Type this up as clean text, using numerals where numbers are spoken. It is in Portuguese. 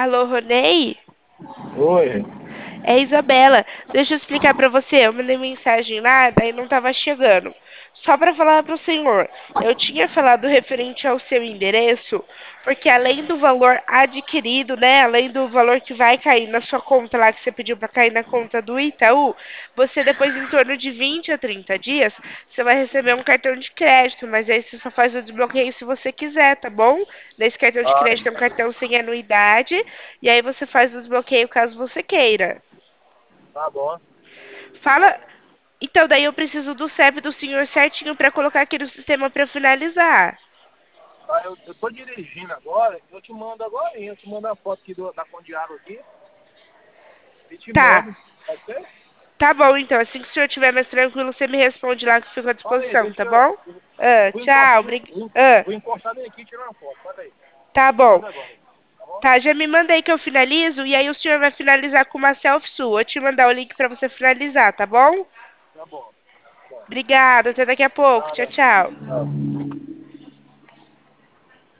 Alô, Ronei? Oi. É Isabela. Deixa eu explicar pra você. Eu mandei mensagem lá, daí não tava chegando. Só pra falar pro senhor, eu tinha falado referente ao seu endereço, porque além do valor adquirido, né, além do valor que vai cair na sua conta lá que você pediu pra cair na conta do Itaú, você depois em torno de 20 a 30 dias, você vai receber um cartão de crédito, mas aí você só faz o desbloqueio se você quiser, tá bom? Nesse cartão de Ah, crédito é um cartão sem anuidade, e aí você faz o desbloqueio caso você queira. tá bom. Fala. Então, daí eu preciso do CEP do senhor certinho pra colocar aqui no sistema pra finalizar. Tá, eu tô dirigindo agora, eu te mando agora, eu te mando a foto aqui da fonte de água aqui e te Tá. mando. Pode ser? Tá bom, então. Assim que o senhor estiver mais tranquilo, você me responde lá que eu fico à Olha aí, disposição, tá bom? Ah, vou tchau. encostar, Ah, vou encostar bem aqui e tirar uma foto. Pera aí. tá Te bom. mando agora. Tá bom? Tá, já me manda aí que eu finalizo e aí o senhor vai finalizar com uma selfie sua. Eu te mandar o link pra você finalizar, tá bom? Tá bom. Tá bom. Obrigada, até daqui a pouco. Tchau, Nada. tchau. Tchau.